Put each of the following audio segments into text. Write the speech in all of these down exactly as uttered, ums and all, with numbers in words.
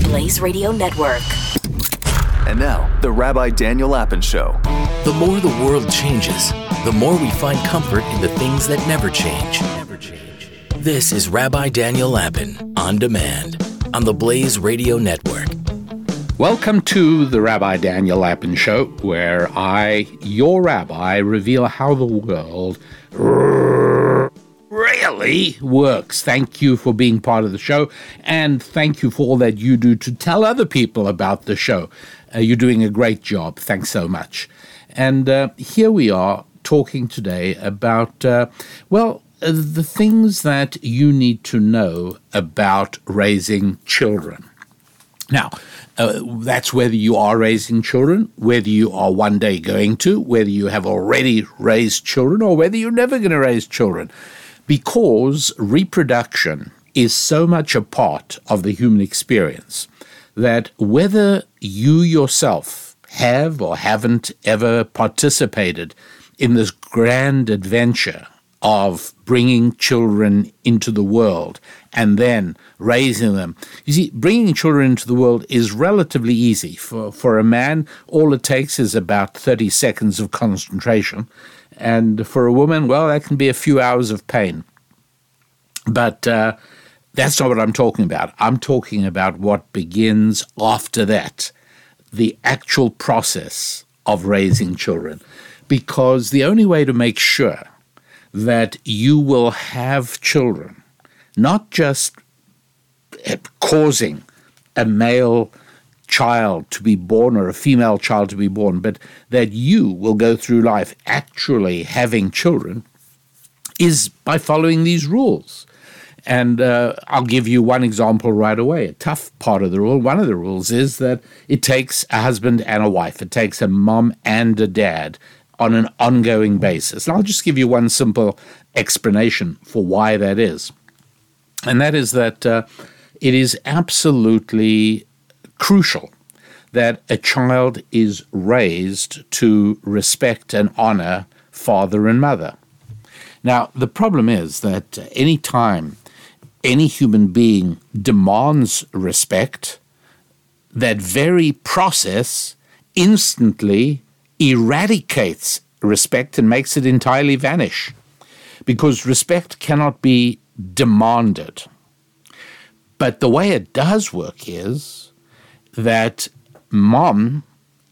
Blaze Radio Network. And now, the Rabbi Daniel Lapin Show. The more the world changes, the more we find comfort in the things that never change. Never change. This is Rabbi Daniel Lapin, On Demand, on the Blaze Radio Network. Welcome to the Rabbi Daniel Lapin Show, where I, your rabbi, reveal how the world really works. Thank you for being part of the show, and thank you for all that you do to tell other people about the show. Uh, you're doing a great job. Thanks so much. And uh, here we are talking today about, uh, well, uh, the things that you need to know about raising children. Now, uh, that's whether you are raising children, whether you are one day going to, whether you have already raised children, or whether you're never going to raise children. Because reproduction is so much a part of the human experience that whether you yourself have or haven't ever participated in this grand adventure of bringing children into the world and then raising them. You see, bringing children into the world is relatively easy. For, for a man, all it takes is about thirty seconds of concentration. And for a woman, well, that can be a few hours of pain. But uh, that's not what I'm talking about. I'm talking about what begins after that, the actual process of raising children. Because the only way to make sure that you will have children, not just causing a male child to be born or a female child to be born, but that you will go through life actually having children, is by following these rules. And uh, I'll give you one example right away. A tough part of the rule, one of the rules is that it takes a husband and a wife. It takes a mom and a dad on an ongoing basis. And I'll just give you one simple explanation for why that is. And that is that uh, it is absolutely crucial that a child is raised to respect and honor father and mother. Now, the problem is that any time any human being demands respect, that very process instantly eradicates respect and makes it entirely vanish, because respect cannot be demanded. But the way it does work is that mom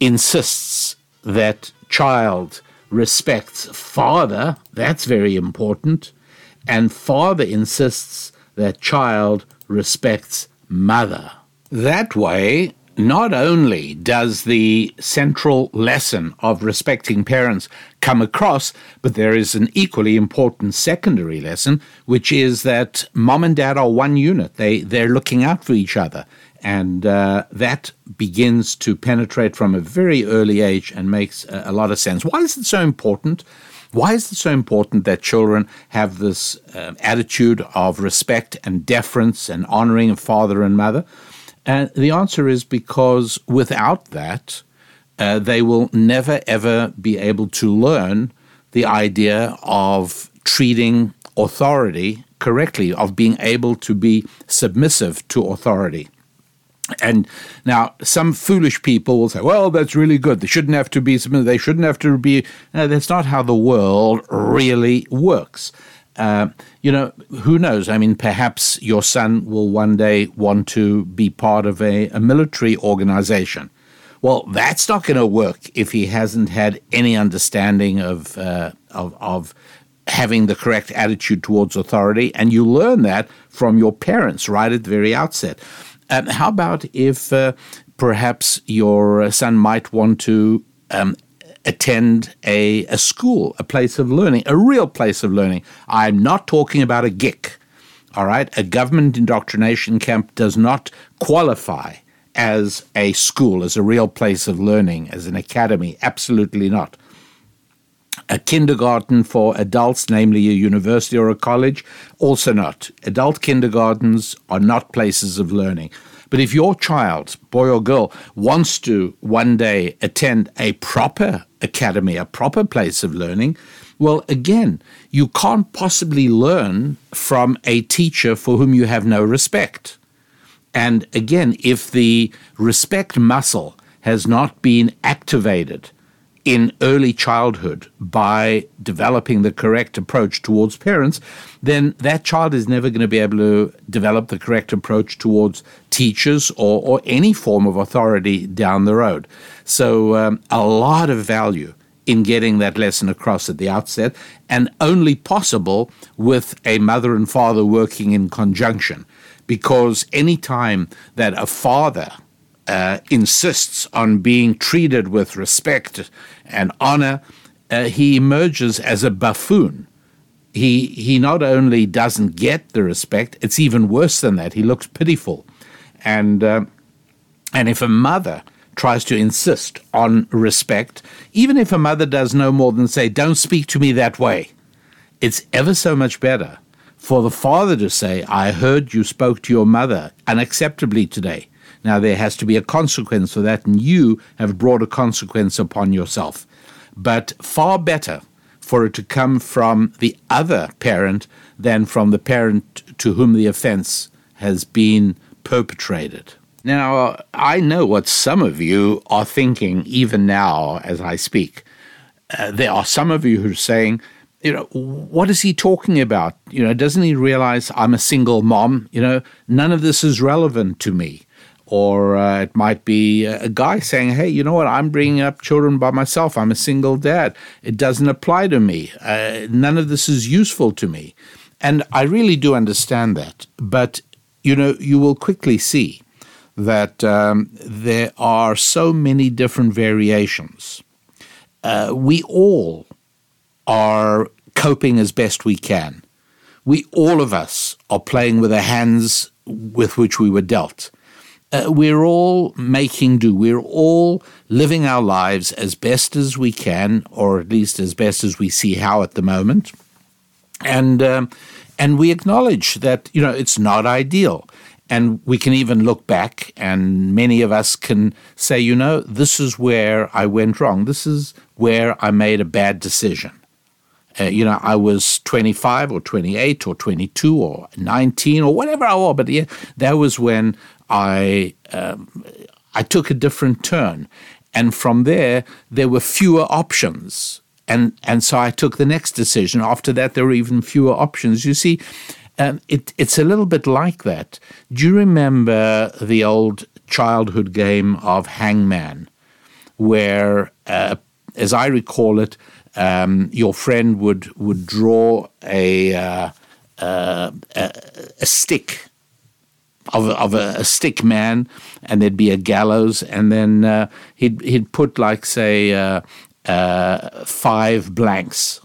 insists that child respects father, that's very important, and father insists that child respects mother. That way, not only does the central lesson of respecting parents come across, but there is an equally important secondary lesson, which is that mom and dad are one unit. They, they're looking out for each other. And uh, that begins to penetrate from a very early age and makes a, a lot of sense. Why is it so important? Why is it so important that children have this uh, attitude of respect and deference and honoring of father and mother? And the answer is because without that, uh, they will never, ever be able to learn the idea of treating authority correctly, of being able to be submissive to authority. And now some foolish people will say, well, that's really good. They shouldn't have to be submissive. They shouldn't have to be. No, that's not how the world really works. Uh, you know, who knows? I mean, perhaps your son will one day want to be part of a, a military organization. Well, that's not going to work if he hasn't had any understanding of, uh, of of having the correct attitude towards authority. And you learn that from your parents right at the very outset. Um, how about if uh, perhaps your son might want to um, attend a, a school, a place of learning, a real place of learning? I'm not talking about a G I C, all right? A government indoctrination camp does not qualify as a school, as a real place of learning, as an academy. Absolutely not. A kindergarten for adults, namely a university or a college, also not. Adult kindergartens are not places of learning. But if your child, boy or girl, wants to one day attend a proper academy, a proper place of learning, well, again, you can't possibly learn from a teacher for whom you have no respect. And again, if the respect muscle has not been activated in early childhood by developing the correct approach towards parents, then that child is never going to be able to develop the correct approach towards teachers or, or any form of authority down the road. So um, a lot of value in getting that lesson across at the outset, and only possible with a mother and father working in conjunction. Because any time that a father uh, insists on being treated with respect and honor, uh, he emerges as a buffoon. He he not only doesn't get the respect, it's even worse than that. He looks pitiful. And uh, and if a mother tries to insist on respect, even if a mother does no more than say, don't speak to me that way, it's ever so much better for the father to say, I heard you spoke to your mother unacceptably today. Now, there has to be a consequence for that, and you have brought a consequence upon yourself. But far better for it to come from the other parent than from the parent to whom the offense has been perpetrated. Now, I know what some of you are thinking even now as I speak. Uh, there are some of you who are saying, you know, what is he talking about? You know, doesn't he realize I'm a single mom? You know, none of this is relevant to me. Or uh, it might be a guy saying, hey, you know what, I'm bringing up children by myself. I'm a single dad. It doesn't apply to me. Uh, none of this is useful to me. And I really do understand that. But, you know, you will quickly see that um, there are so many different variations. Uh, we all are coping as best we can. We, all of us, are playing with the hands with which we were dealt. Uh, we're all making do. We're all living our lives as best as we can, or at least as best as we see how at the moment. And um, and we acknowledge that, you know, it's not ideal. And we can even look back, and many of us can say, you know, this is where I went wrong. This is where I made a bad decision. Uh, you know, I was twenty-five or twenty-eight or twenty-two or nineteen or whatever I was, but yeah, that was when I um, I took a different turn. And from there, there were fewer options. And, and so I took the next decision. After that, there were even fewer options. You see, um, it, it's a little bit like that. Do you remember the old childhood game of Hangman, where, uh, as I recall it, um, your friend would, would draw a, uh, uh, a, a stick of, a, of a, a stick man, and there'd be a gallows, and then uh, he'd, he'd put, like, say, uh, uh, five blanks,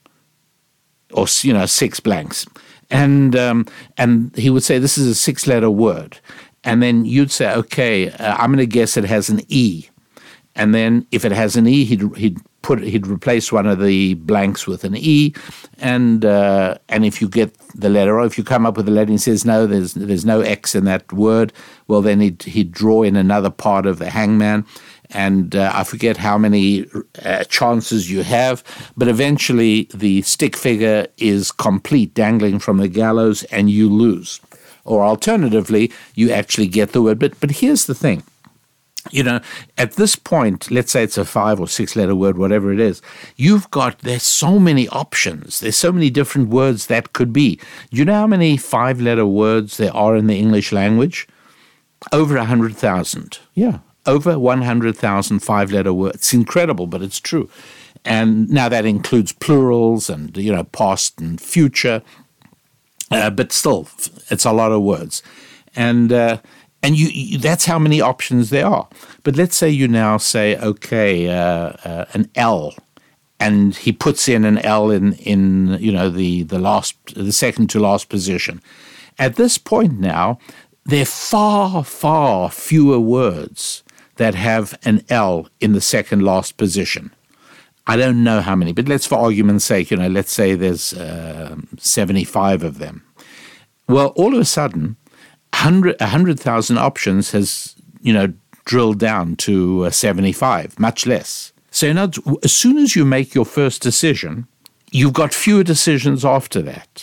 or, you know, six blanks. And um, and he would say, this is a six-letter word. And then you'd say, okay, uh, I'm going to guess it has an E. And then if it has an E, he'd he'd put he'd replace one of the blanks with an E. And uh, and if you get the letter, or if you come up with a letter and he says, no, there's there's no X in that word, well, then he'd, he'd draw in another part of the hangman. And uh, I forget how many uh, chances you have, but eventually the stick figure is complete, dangling from the gallows, and you lose. Or alternatively, you actually get the word. But but here's the thing. You know, at this point, let's say it's a five or six letter word, whatever it is, you've got, there's so many options. There's so many different words that could be. Do you know how many five letter words there are in the English language? Over one hundred thousand. Yeah. Over one hundred thousand five-letter words. It's incredible, but it's true. And now that includes plurals and, you know, past and future, uh, but still, it's a lot of words. And uh, and you, you that's how many options there are. But let's say you now say, okay, uh, uh, an L, and he puts in an L in, in you know, the, the last, the second to last position. At this point now, there are far, far fewer words that have an L in the second last position. I don't know how many, but let's, for argument's sake, you know, let's say there's uh, seventy-five of them. Well, all of a sudden, one hundred thousand options has, you know, drilled down to uh, seventy-five, much less. So in other words, as soon as you make your first decision, you've got fewer decisions after that.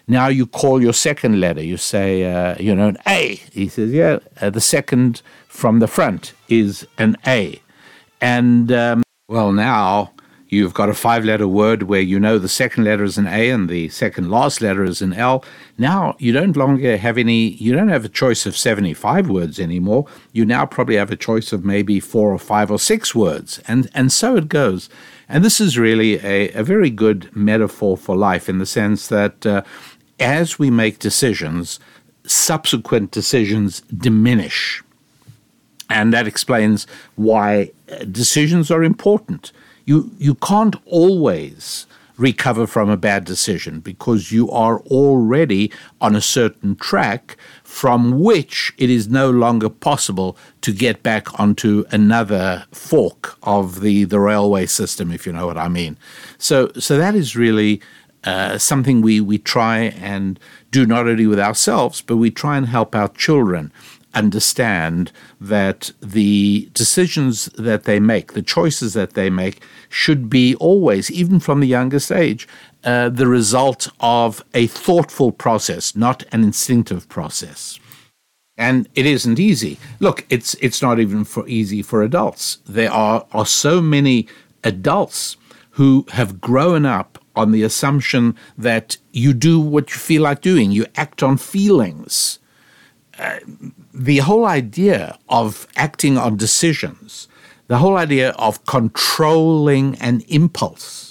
Now you call your second letter. You say, uh, you know, an A. He says, yeah, uh, the second from the front is an A. And, um, well, now you've got a five-letter word where you know the second letter is an A and the second last letter is an L. Now you don't longer have any, you don't have a choice of seventy-five words anymore. You now probably have a choice of maybe four or five or six words. And, and so it goes. And this is really a, a very good metaphor for life in the sense that uh, as we make decisions, subsequent decisions diminish. And that explains why decisions are important. You, you can't always recover from a bad decision because you are already on a certain track from which it is no longer possible to get back onto another fork of the, the railway system, if you know what I mean. So so that is really uh, something we, we try and do not only with ourselves, but we try and help our children understand that the decisions that they make, the choices that they make, should be always, even from the youngest age, uh, the result of a thoughtful process, not an instinctive process. And it isn't easy. Look, it's it's not even for easy for adults. There are, are so many adults who have grown up on the assumption that you do what you feel like doing. You act on feelings. Uh, the whole idea of acting on decisions, the whole idea of controlling an impulse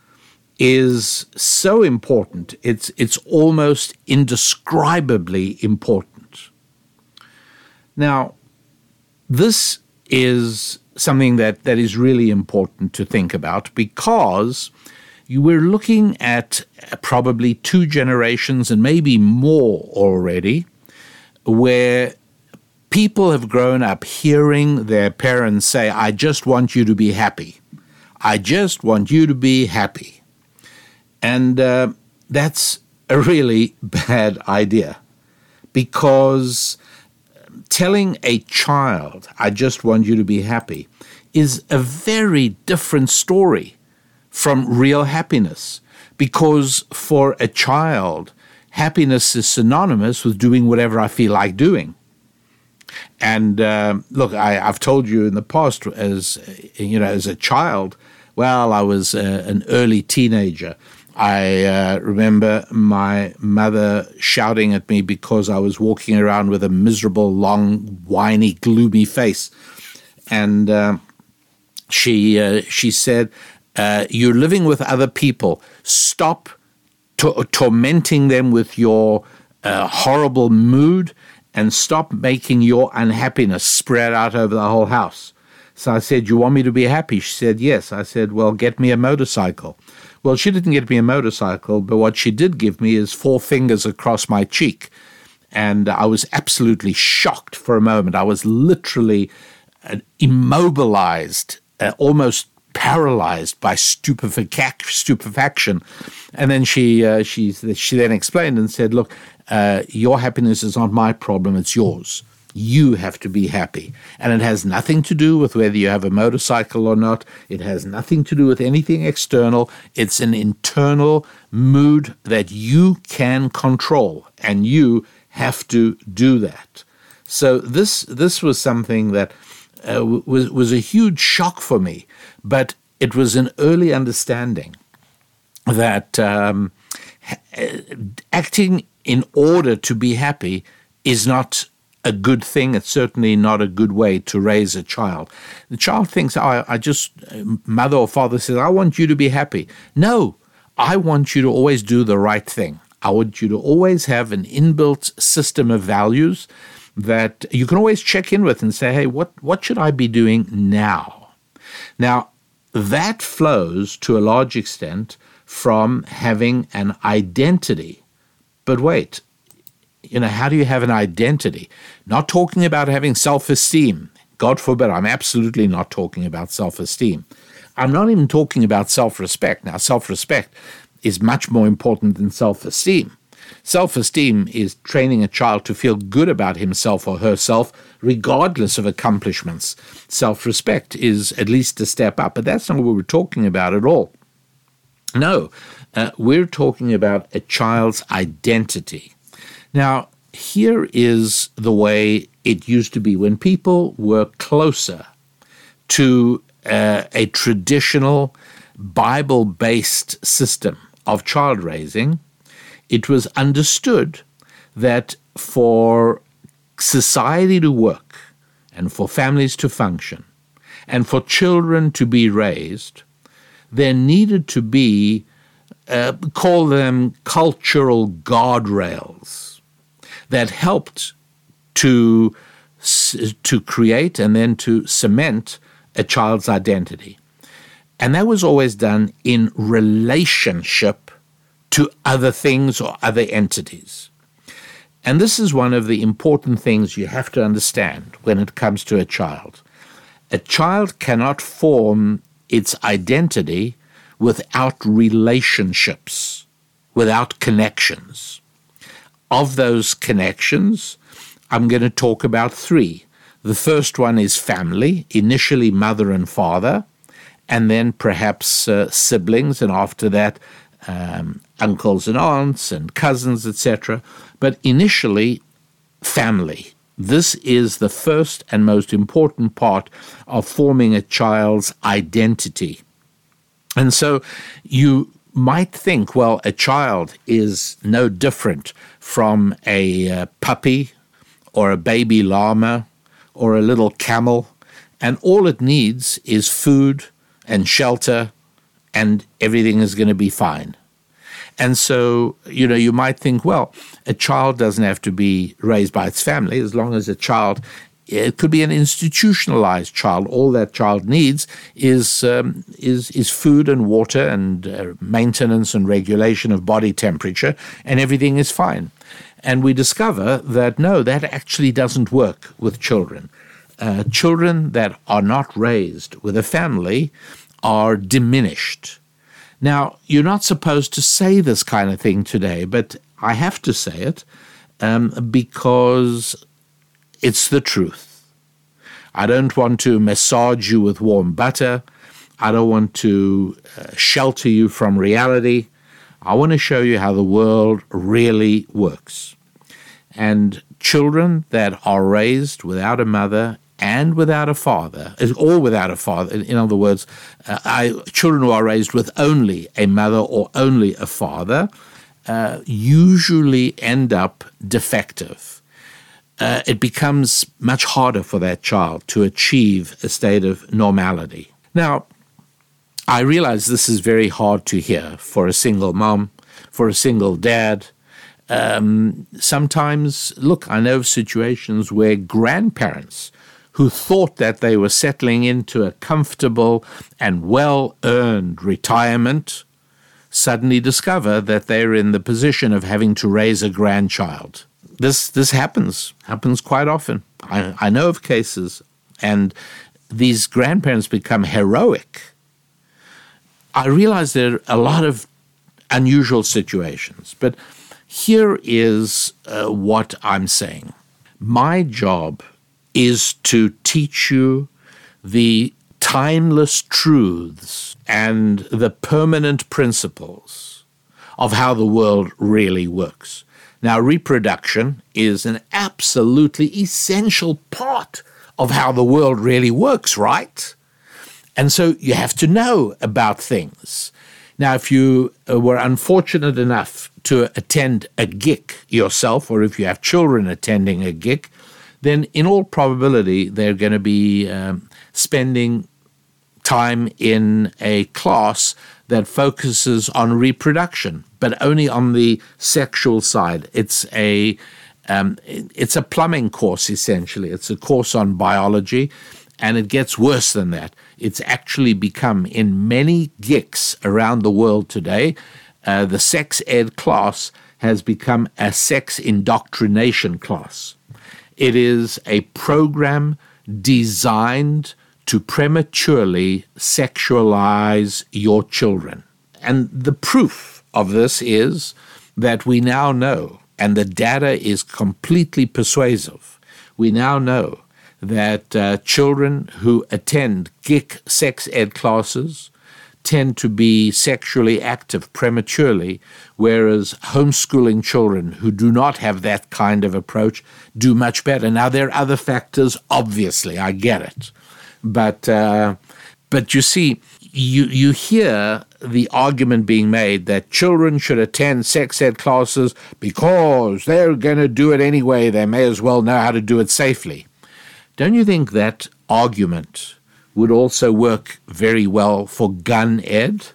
is so important. It's it's almost indescribably important. Now, this is something that, that is really important to think about because you were looking at probably two generations and maybe more already where people have grown up hearing their parents say, I just want you to be happy. I just want you to be happy. And uh, that's a really bad idea because telling a child, I just want you to be happy, is a very different story from real happiness. Because for a child, happiness is synonymous with doing whatever I feel like doing. And uh, look, I, I've told you in the past, as you know, as a child, well, I was uh, an early teenager. I uh, remember my mother shouting at me because I was walking around with a miserable, long, whiny, gloomy face, and uh, she uh, she said, uh, "You're living with other people. Stop to- tormenting them with your uh, horrible mood." And stop making your unhappiness spread out over the whole house. So I said, you want me to be happy? She said, yes. I said, well, get me a motorcycle. Well, she didn't get me a motorcycle, but what she did give me is four fingers across my cheek. And I was absolutely shocked for a moment. I was literally uh, immobilized, uh, almost paralyzed by stupefac- stupefaction. And then she, uh, she, she then explained and said, look, Uh, your happiness is not my problem, it's yours. You have to be happy. And it has nothing to do with whether you have a motorcycle or not. It has nothing to do with anything external. It's an internal mood that you can control, and you have to do that. So this this was something that uh, was, was a huge shock for me, but it was an early understanding that um, acting in order to be happy is not a good thing. It's certainly not a good way to raise a child. The child thinks, oh, I just, mother or father says, I want you to be happy. No, I want you to always do the right thing. I want you to always have an inbuilt system of values that you can always check in with and say, hey, what, what should I be doing now? Now, that flows to a large extent from having an identity. But wait, you know, how do you have an identity? Not talking about having self-esteem. God forbid, I'm absolutely not talking about self-esteem. I'm not even talking about self-respect. Now, self-respect is much more important than self-esteem. Self-esteem is training a child to feel good about himself or herself, regardless of accomplishments. Self-respect is at least a step up, but that's not what we're talking about at all. No, Uh, we're talking about a child's identity. Now, here is the way it used to be. When people were closer to uh, a traditional Bible-based system of child raising, it was understood that for society to work and for families to function and for children to be raised, there needed to be, uh, call them cultural guardrails that helped to, to create and then to cement a child's identity. And that was always done in relationship to other things or other entities. And this is one of the important things you have to understand when it comes to a child. A child cannot form its identity without relationships, without connections. Of those connections, I'm going to talk about three. The first one is family, initially mother and father, and then perhaps uh, siblings, and after that, um, uncles and aunts and cousins, et cetera. But initially, family. This is the first and most important part of forming a child's identity. And so you might think, well, a child is no different from a uh, puppy or a baby llama or a little camel, and all it needs is food and shelter, and everything is going to be fine. And so, you know, you might think, well, a child doesn't have to be raised by its family as long as a child, it could be an institutionalized child. All that child needs is um, is is food and water and uh, maintenance and regulation of body temperature, and everything is fine. And we discover that, no, that actually doesn't work with children. Uh, children that are not raised with a family are diminished. Now, you're not supposed to say this kind of thing today, but I have to say it um, because it's the truth. I don't want to massage you with warm butter. I don't want to uh, shelter you from reality. I want to show you how the world really works. And children that are raised without a mother and without a father, or without a father, in other words, uh, I, children who are raised with only a mother or only a father, uh, usually end up defective. Uh, it becomes much harder for that child to achieve a state of normality. Now, I realize this is very hard to hear for a single mom, for a single dad. Um, sometimes, look, I know of situations where grandparents who thought that they were settling into a comfortable and well-earned retirement suddenly discover that they're in the position of having to raise a grandchild. This this happens, happens quite often. I, I know of cases, and these grandparents become heroic. I realize there are a lot of unusual situations, but here is uh, what I'm saying. My job is to teach you the timeless truths and the permanent principles of how the world really works. Now, reproduction is an absolutely essential part of how the world really works, right? And so you have to know about things. Now, if you were unfortunate enough to attend a gig yourself, or if you have children attending a gig, then in all probability they're going to be um, spending time in a class that focuses on reproduction, but only on the sexual side. It's a um, it's a plumbing course, essentially. It's a course on biology, and it gets worse than that. It's actually become, in many gigs around the world today, uh, the sex ed class has become a sex indoctrination class. It is a program designed to prematurely sexualize your children. And the proof of this is that we now know, and the data is completely persuasive, we now know that uh, children who attend G I C sex ed classes tend to be sexually active prematurely, whereas homeschooling children who do not have that kind of approach do much better. Now, there are other factors, obviously, I get it. But uh, but you see, you you hear the argument being made that children should attend sex ed classes because they're going to do it anyway. They may as well know how to do it safely. Don't you think that argument would also work very well for gun ed?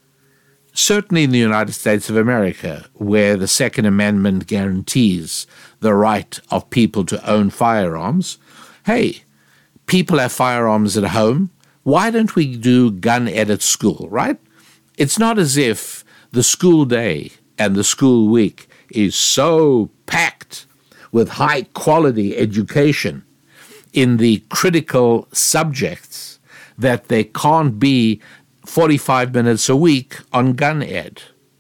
Certainly in the United States of America, where the Second Amendment guarantees the right of people to own firearms, hey, people have firearms at home. Why don't we do gun ed at school, right? It's not as if the school day and the school week is so packed with high-quality education in the critical subjects that there can't be forty-five minutes a week on gun ed.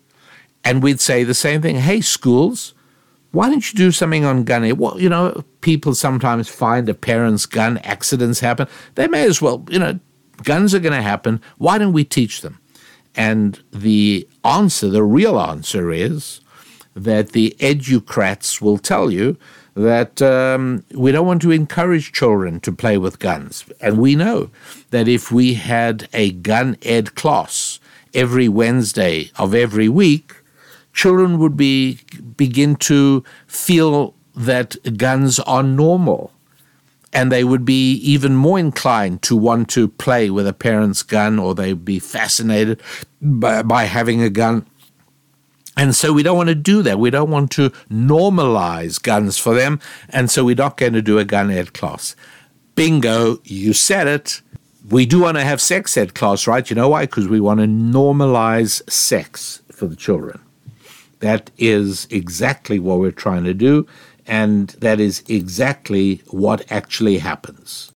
And we'd say the same thing. Hey, schools, why don't you do something on gun ed? Well, you know, people sometimes find a parent's gun, accidents happen. They may as well, you know, guns are going to happen. Why don't we teach them? And the answer, the real answer is that the educrats will tell you that um, we don't want to encourage children to play with guns. And we know that if we had a gun ed class every Wednesday of every week, children would be begin to feel that guns are normal. And they would be even more inclined to want to play with a parent's gun, or they'd be fascinated by, by having a gun. And so we don't want to do that. We don't want to normalize guns for them. And so we're not going to do a gun ed class. Bingo, you said it. We do want to have sex ed class, right? You know why? Because we want to normalize sex for the children. That is exactly what we're trying to do. And that is exactly what actually happens.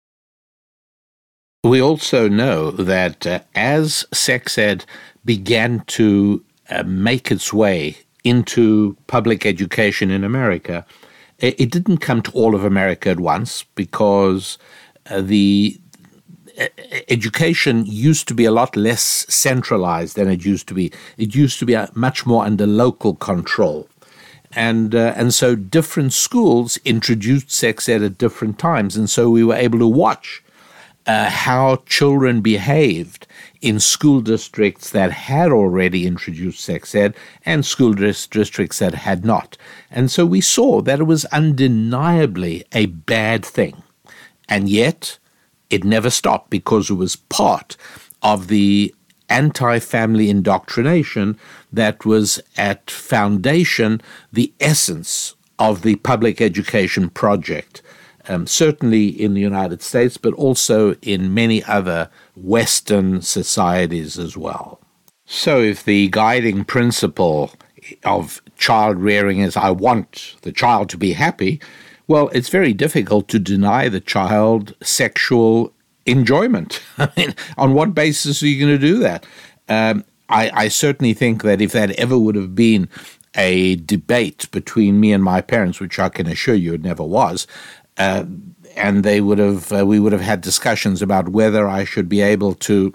We also know that uh, as sex ed began to uh, make its way into public education in America, it, it didn't come to all of America at once, because uh, the uh, education used to be a lot less centralized than it used to be. It used to be uh, much more under local control. And uh, and so different schools introduced sex ed at different times. And so we were able to watch uh, how children behaved in school districts that had already introduced sex ed and school dis- districts that had not. And so we saw that it was undeniably a bad thing. And yet it never stopped, because it was part of the anti-family indoctrination that was at foundation the essence of the public education project, um, certainly in the United States, but also in many other Western societies as well. So if the guiding principle of child rearing is I want the child to be happy, well, it's very difficult to deny the child sexual enjoyment. I mean, on what basis are you going to do that? Um, I, I certainly think that if that ever would have been a debate between me and my parents, which I can assure you it never was, uh, and they would have, uh, we would have had discussions about whether I should be able to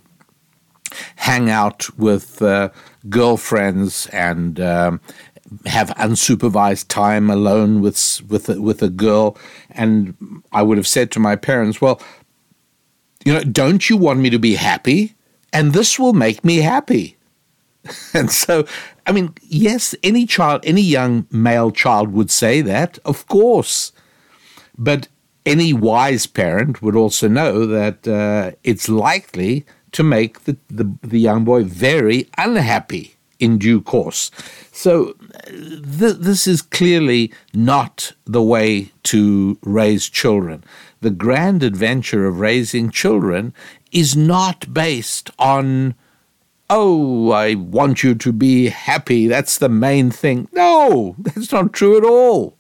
hang out with uh, girlfriends and um, have unsupervised time alone with with a, with a girl, and I would have said to my parents, well, you know, don't you want me to be happy? And this will make me happy. And so, I mean, yes, any child, any young male child would say that, of course. But any wise parent would also know that uh, it's likely to make the, the, the young boy very unhappy in due course. So th- this is clearly not the way to raise children. The grand adventure of raising children is not based on, oh, I want you to be happy, that's the main thing. No, that's not true at all.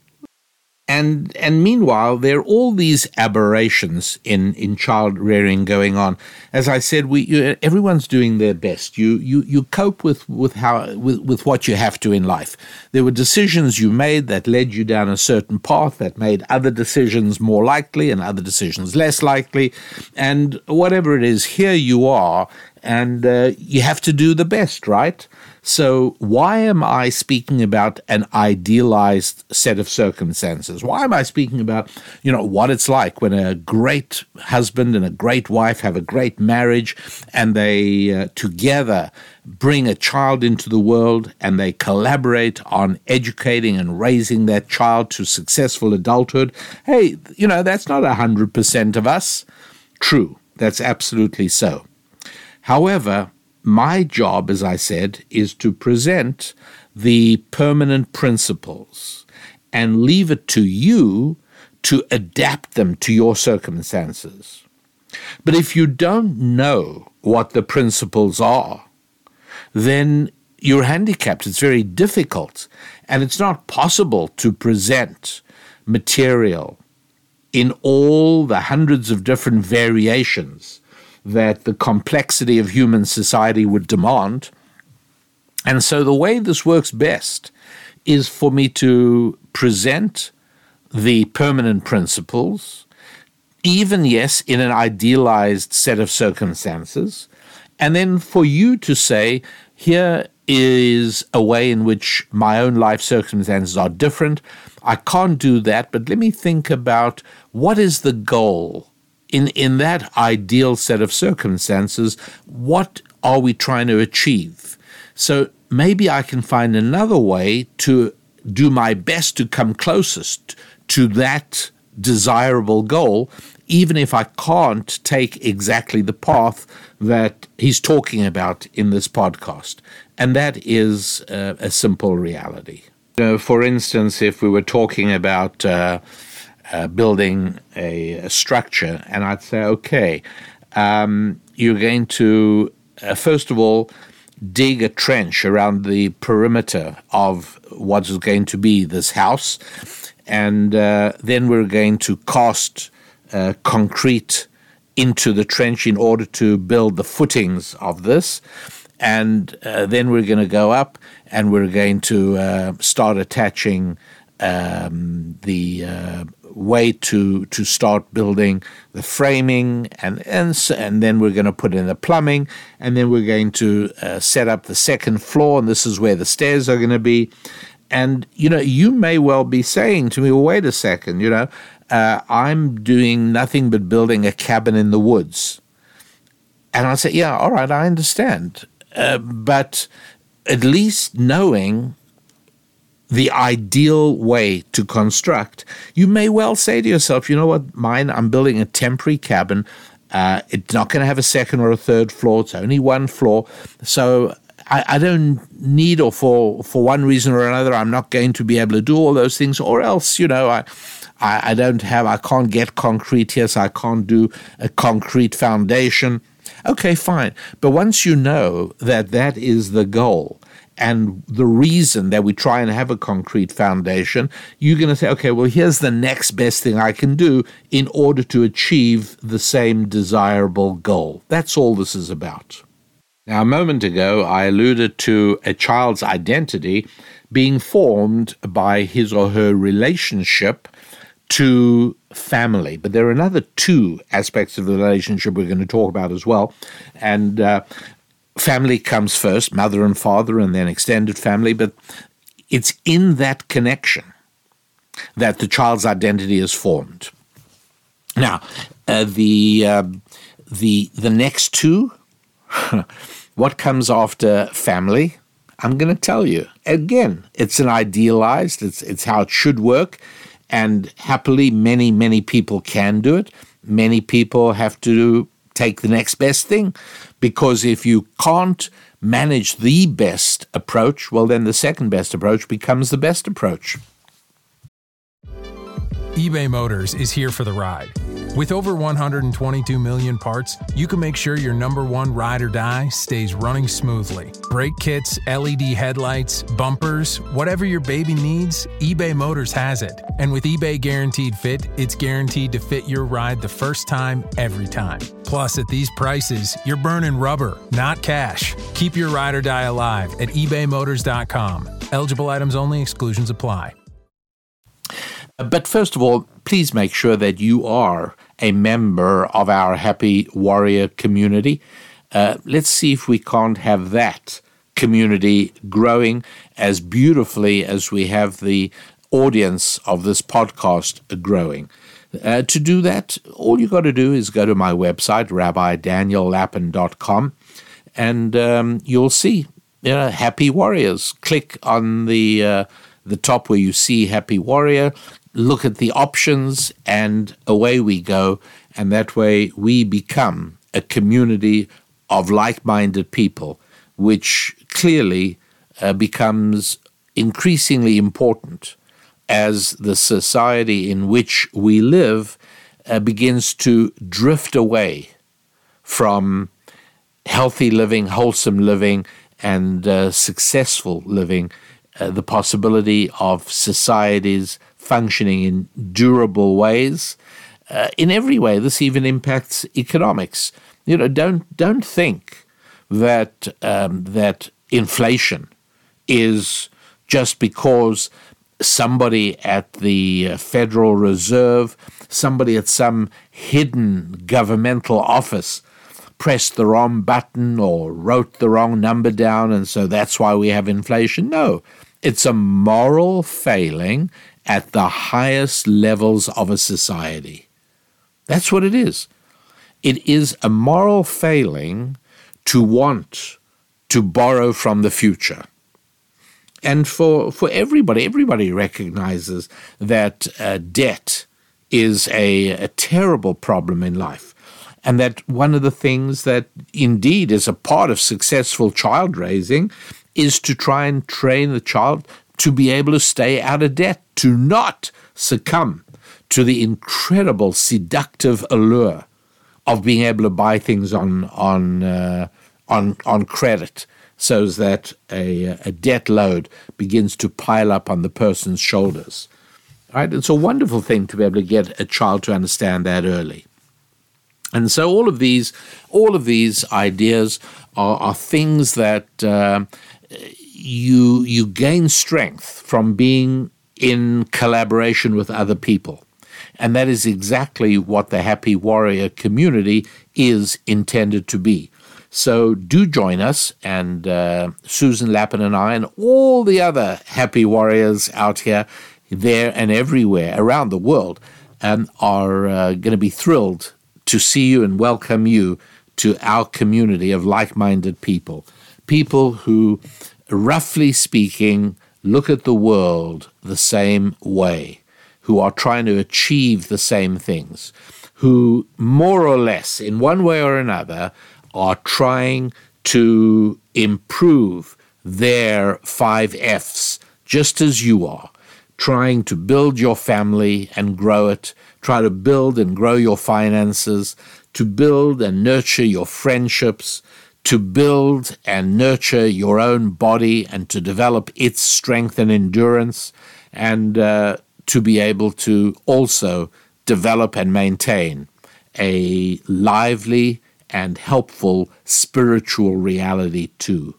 And and meanwhile, there are all these aberrations in, in child rearing going on. As I said, we you, everyone's doing their best. You you you cope with with how with, with what you have to in life. There were decisions you made that led you down a certain path that made other decisions more likely and other decisions less likely. And whatever it is, here you are and uh, you have to do the best, right? So why am I speaking about an idealized set of circumstances? Why am I speaking about, you know, what it's like when a great husband and a great wife have a great marriage and they uh, together bring a child into the world and they collaborate on educating and raising that child to successful adulthood? Hey, you know, that's not one hundred percent of us. True, that's absolutely so. However, my job, as I said, is to present the permanent principles and leave it to you to adapt them to your circumstances. But if you don't know what the principles are, then you're handicapped. It's very difficult, and it's not possible to present material in all the hundreds of different variations that the complexity of human society would demand. And so the way this works best is for me to present the permanent principles, even, yes, in an idealized set of circumstances, and then for you to say, here is a way in which my own life circumstances are different. I can't do that, but let me think about what is the goal. In in that ideal set of circumstances, what are we trying to achieve? So maybe I can find another way to do my best to come closest to that desirable goal, even if I can't take exactly the path that he's talking about in this podcast. And that is uh, a simple reality. You know, for instance, if we were talking about uh, Uh, building a, a structure, and I'd say, okay, um, you're going to, uh, first of all, dig a trench around the perimeter of what is going to be this house, and uh, then we're going to cast uh, concrete into the trench in order to build the footings of this, and uh, then we're going to go up and we're going to uh, start attaching um, the uh, way to to start building the framing, and and and then we're going to put in the plumbing, and then we're going to uh, set up the second floor, and this is where the stairs are going to be. And you know, you may well be saying to me, well, wait a second, you know, uh, I'm doing nothing but building a cabin in the woods. And I say, yeah, all right, I understand, uh, but at least knowing the ideal way to construct, you may well say to yourself, you know what, mine, I'm building a temporary cabin. Uh, it's not going to have a second or a third floor. It's only one floor. So I, I don't need, or for, for one reason or another, I'm not going to be able to do all those things, or else, you know, I, I, I don't have, I can't get concrete here, so I can't do a concrete foundation. Okay, fine. But once you know that that is the goal, and the reason that we try and have a concrete foundation, you're going to say, okay, well, here's the next best thing I can do in order to achieve the same desirable goal. That's all this is about. Now, a moment ago, I alluded to a child's identity being formed by his or her relationship to family. But there are another two aspects of the relationship we're going to talk about as well. And uh, family comes first, mother and father, and then extended family, but it's in that connection that the child's identity is formed. Now, uh, the uh, the the next two, what comes after family? I'm going to tell you. Again, it's an idealized, it's it's how it should work, and happily, many, many people can do it. Many people have to take the next best thing, because if you can't manage the best approach, well, then the second best approach becomes the best approach. eBay Motors is here for the ride. With over one hundred twenty-two million parts, you can make sure your number one ride or die stays running smoothly. Brake kits, L E D headlights, bumpers, whatever your baby needs, eBay Motors has it. And with eBay Guaranteed Fit, it's guaranteed to fit your ride the first time, every time. Plus, at these prices, you're burning rubber, not cash. Keep your ride or die alive at ebay motors dot com. Eligible items only. Exclusions apply. But first of all, please make sure that you are a member of our Happy Warrior community. Uh, let's see if we can't have that community growing as beautifully as we have the audience of this podcast growing. Uh, to do that, all you got to do is go to my website, rabbi daniel lappin dot com, and um, you'll see, you know, Happy Warriors. Click on the uh, the top where you see Happy Warrior, look at the options, and away we go. And that way we become a community of like-minded people, which clearly uh, becomes increasingly important as the society in which we live uh, begins to drift away from healthy living, wholesome living, and uh, successful living, uh, the possibility of societies functioning in durable ways. Uh, in every way, this even impacts economics. You know, don't don't think that um, that inflation is just because somebody at the Federal Reserve, somebody at some hidden governmental office pressed the wrong button or wrote the wrong number down, and so that's why we have inflation. No, it's a moral failing at the highest levels of a society. That's what it is. It is a moral failing to want to borrow from the future. And for, for everybody, everybody recognizes that uh, debt is a, a terrible problem in life. And that one of the things that indeed is a part of successful child raising is to try and train the child to be able to stay out of debt, to not succumb to the incredible seductive allure of being able to buy things on on uh, on on credit, so that a, a debt load begins to pile up on the person's shoulders. Right? It's a wonderful thing to be able to get a child to understand that early. And so all of these, all of these ideas are, are things that uh, you you gain strength from being in collaboration with other people. And that is exactly what the Happy Warrior community is intended to be. So do join us, and uh, Susan Lappin and I and all the other Happy Warriors out here, there and everywhere around the world um, are uh, going to be thrilled to see you and welcome you to our community of like-minded people, people who, roughly speaking, look at the world the same way, who are trying to achieve the same things, who more or less, in one way or another, are trying to improve their five F's, just as you are, trying to build your family and grow it, try to build and grow your finances, to build and nurture your friendships, to build and nurture your own body and to develop its strength and endurance, and uh, to be able to also develop and maintain a lively and helpful spiritual reality too.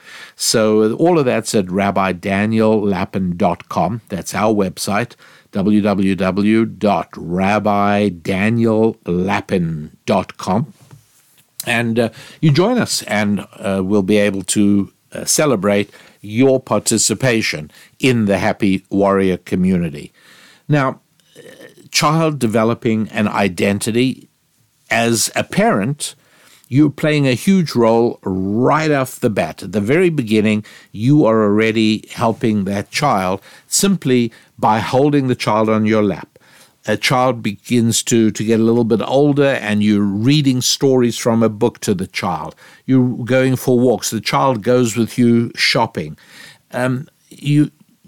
So all of that's at rabbi daniel lappin dot com. That's our website, w w w dot rabbi daniel lappin dot com. And uh, you join us, and uh, we'll be able to uh, celebrate your participation in the Happy Warrior community. Now, child developing an identity, as a parent, you're playing a huge role right off the bat. At the very beginning, you are already helping that child simply by holding the child on your lap. A child begins to, to get a little bit older, and you're reading stories from a book to the child. You're going for walks. The child goes with you shopping. Um, you,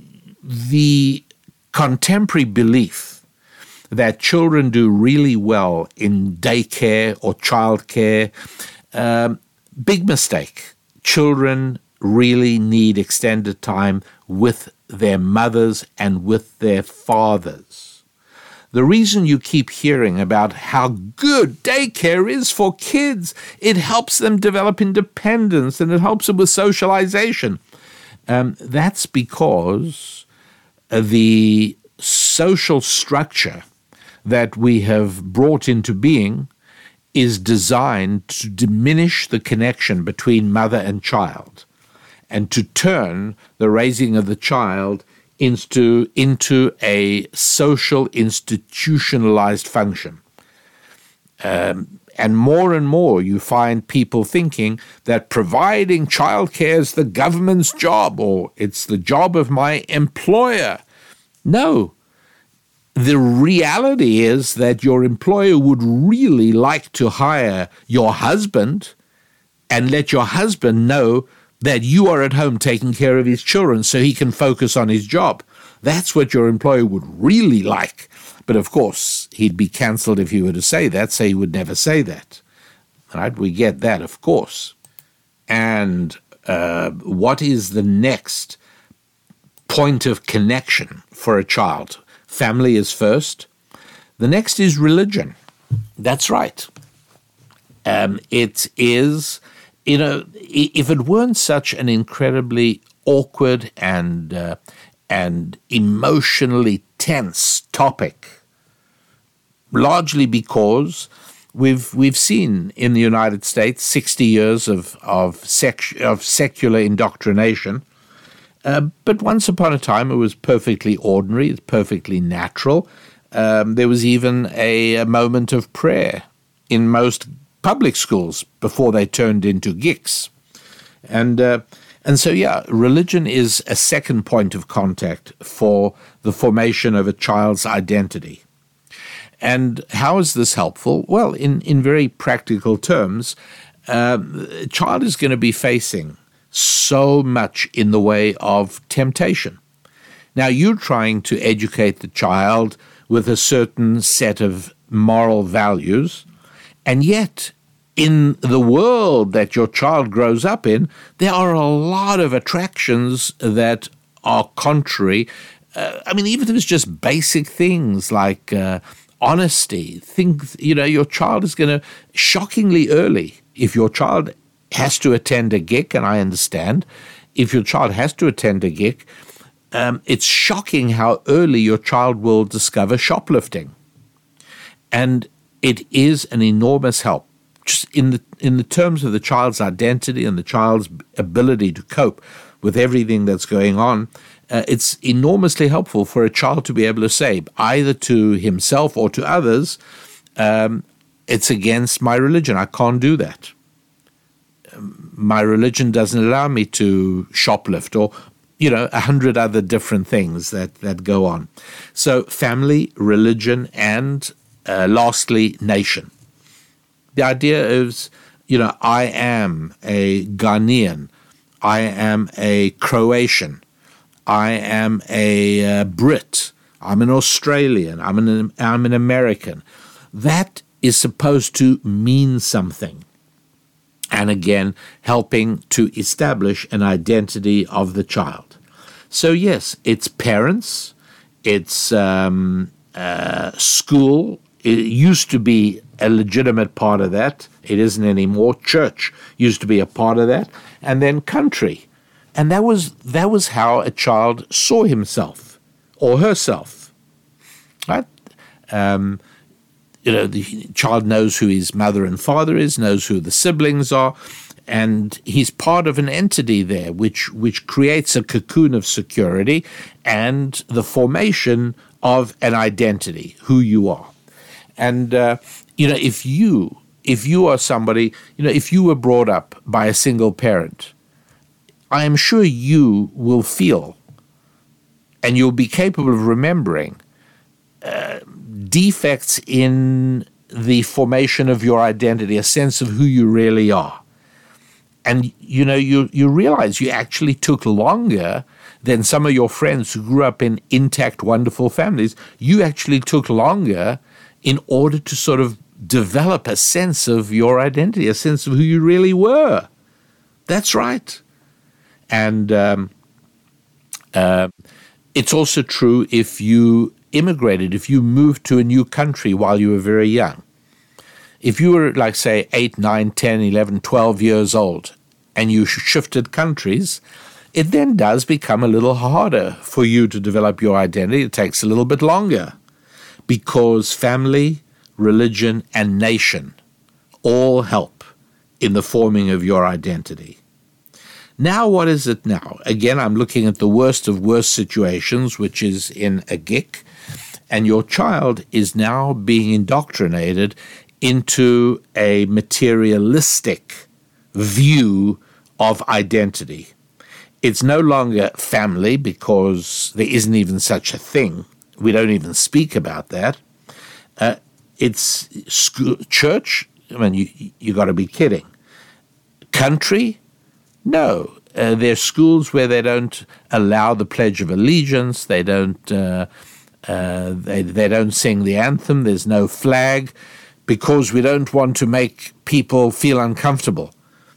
the contemporary belief that children do really well in daycare or childcare, um, big mistake. Children really need extended time with their mothers and with their fathers. The reason you keep hearing about how good daycare is for kids, it helps them develop independence and it helps them with socialization. Um, that's because the social structure that we have brought into being is designed to diminish the connection between mother and child and to turn the raising of the child into, into a social institutionalized function. Um, and more and more you find people thinking that providing childcare is the government's job or it's the job of my employer. No. The reality is that your employer would really like to hire your husband and let your husband know that you are at home taking care of his children so he can focus on his job. That's what your employer would really like. But of course, he'd be cancelled if he were to say that, so he would never say that. Right? We get that, of course. And uh, what is the next point of connection for a child? Family is first. The next is religion. That's right. Um, it is, you know, if it weren't such an incredibly awkward and uh, and emotionally tense topic, largely because we've we've seen in the United States sixty years of of, sec- of secular indoctrination. Uh, but once upon a time, it was perfectly ordinary, it's perfectly natural. Um, there was even a, a moment of prayer in most public schools before they turned into geeks. And uh, and so, yeah, religion is a second point of contact for the formation of a child's identity. And how is this helpful? Well, in, in very practical terms, uh, a child is going to be facing so much in the way of temptation. Now, you're trying to educate the child with a certain set of moral values, and yet in the world that your child grows up in, there are a lot of attractions that are contrary. Uh, I mean, even if it's just basic things like uh, honesty, things, you know, your child is going to, shockingly early, if your child has to attend a gig, and I understand, if your child has to attend a gig, um, it's shocking how early your child will discover shoplifting. And it is an enormous help, just in the in the terms of the child's identity and the child's ability to cope with everything that's going on. Uh, it's enormously helpful for a child to be able to say, either to himself or to others, um, it's against my religion, I can't do that. My religion doesn't allow me to shoplift, or, you know, a hundred other different things that, that go on. So family, religion, and uh, lastly, nation. The idea is, you know, I am a Ghanaian, I am a Croatian, I am a uh, Brit, I'm an Australian, I'm an, I'm an American. That is supposed to mean something. And again, helping to establish an identity of the child. So yes, it's parents, it's um, uh, school. It used to be a legitimate part of that. It isn't anymore. Church used to be a part of that. And then country. And that was that was how a child saw himself or herself. Right? Um You know, the child knows who his mother and father is, knows who the siblings are, and he's part of an entity there which which creates a cocoon of security and the formation of an identity, who you are. And, uh, you know, if you, if you are somebody, you know, if you were brought up by a single parent, I am sure you will feel, and you'll be capable of remembering, uh, defects in the formation of your identity, a sense of who you really are. And, you know, you, you realize you actually took longer than some of your friends who grew up in intact, wonderful families. You actually took longer in order to sort of develop a sense of your identity, a sense of who you really were. That's right. And um, uh, it's also true if you immigrated, if you moved to a new country while you were very young. If you were, like, say, eight, nine, ten, eleven, twelve years old, and you shifted countries, it then does become a little harder for you to develop your identity. It takes a little bit longer because family, religion, and nation all help in the forming of your identity. Now, what is it now? Again, I'm looking at the worst of worst situations, which is in a G I C, and your child is now being indoctrinated into a materialistic view of identity. It's no longer family because there isn't even such a thing. We don't even speak about that. Uh, it's school, church. I mean, you you got to be kidding. Country? No. Uh, there's schools where they don't allow the Pledge of Allegiance. They don't. Uh, uh, they they don't sing the anthem. There's no flag, because we don't want to make people feel uncomfortable.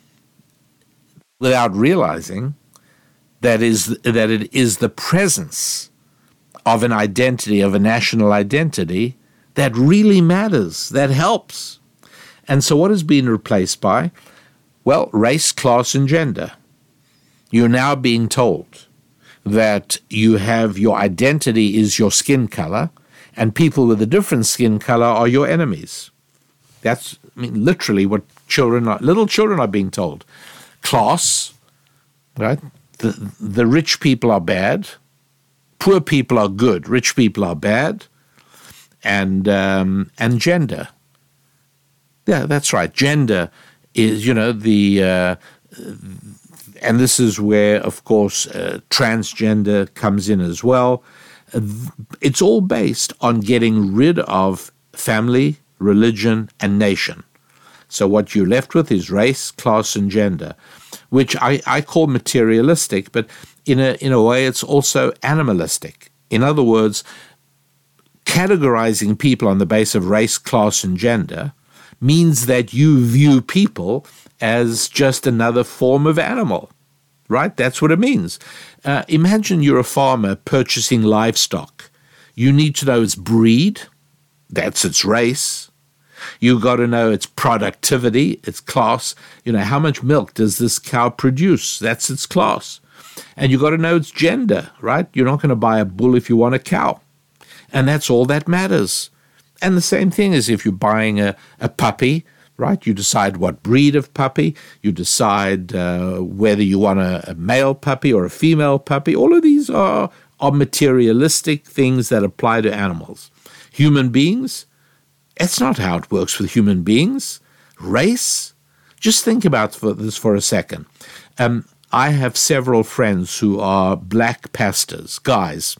Without realizing that is that it is the presence of an identity, of a national identity, that really matters, that helps. And so what has been replaced by? Well, race, class, and gender. You're now being told that you have your identity is your skin color, and people with a different skin color are your enemies. That's, I mean, literally what children are, little children are being told. Class, right? The, the rich people are bad. Poor people are good. Rich people are bad. And um, and gender. Yeah, that's right. Gender is, you know, the, uh, and this is where, of course, uh, transgender comes in as well. It's all based on getting rid of family, religion, and nation. So what you're left with is race, class, and gender, which I, I call materialistic, but in a in a way it's also animalistic. In other words, categorizing people on the basis of race, class, and gender means that you view people as just another form of animal, right? That's what it means. Uh, imagine you're a farmer purchasing livestock. You need to know its breed, that's its race. You've got to know its productivity, its class. You know, how much milk does this cow produce? That's its class. And you've got to know its gender, right? You're not going to buy a bull if you want a cow. And that's all that matters. And the same thing is if you're buying a, a puppy, right? You decide what breed of puppy. You decide uh, whether you want a, a male puppy or a female puppy. All of these are, are materialistic things that apply to animals. Human beings, that's not how it works with human beings. Race? Just think about this for a second. Um, I have several friends who are black pastors, guys.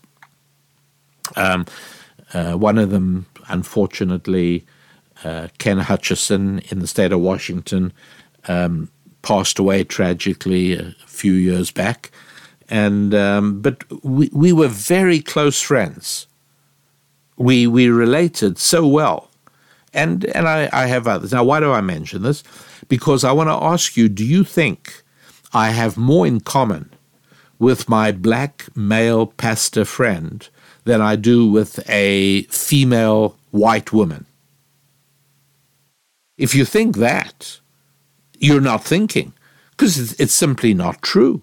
Um, uh, one of them, unfortunately, uh, Ken Hutchison in the state of Washington, um, passed away tragically a few years back. And um, but we, we were very close friends. We we related so well. And and I, I have others. Now, why do I mention this? Because I want to ask you, do you think I have more in common with my black male pastor friend than I do with a female white woman? If you think that, you're not thinking, because it's, it's simply not true.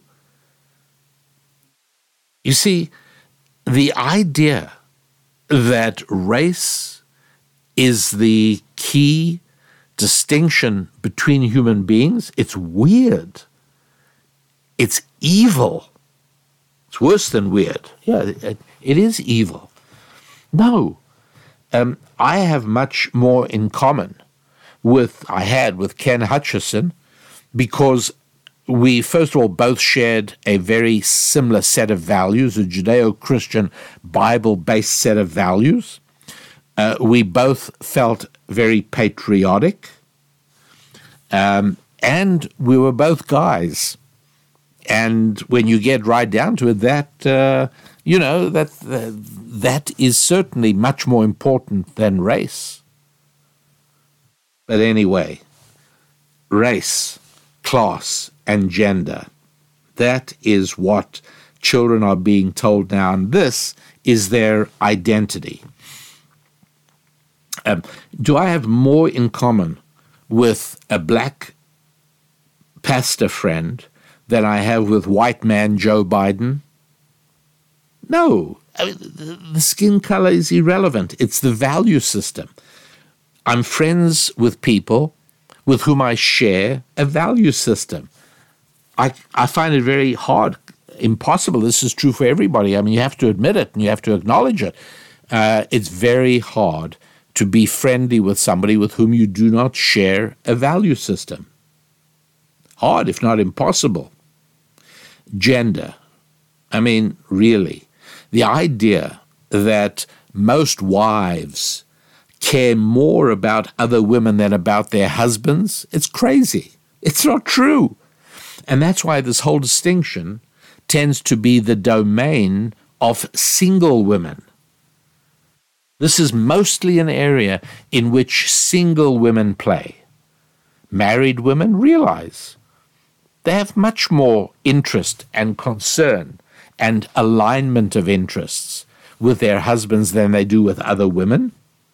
You see, the idea that race is the key distinction between human beings, it's weird. It's evil. It's worse than weird. Yeah, it, it is evil. No, um, I have much more in common with, I had with Ken Hutchison, because we, first of all, both shared a very similar set of values, a Judeo-Christian, Bible-based set of values. Uh, we both felt very patriotic, um, and we were both guys. And when you get right down to it, that, uh, you know, that, uh, that is certainly much more important than race. But anyway, race, class, and gender, that is what children are being told now, and this is their identity. Um, do I have more in common with a black pastor friend than I have with white man Joe Biden? No. I mean, the, the skin color is irrelevant. It's the value system. I'm friends with people with whom I share a value system. I, I find it very hard, impossible. This is true for everybody. I mean, you have to admit it and you have to acknowledge it. Uh, it's very hard to be friendly with somebody with whom you do not share a value system. Hard, if not impossible. Gender. I mean, really, the idea that most wives care more about other women than about their husbands, it's crazy. It's not true. And that's why this whole distinction tends to be the domain of single women. This is mostly an area in which single women play. Married women realize they have much more interest and concern and alignment of interests with their husbands than they do with other women.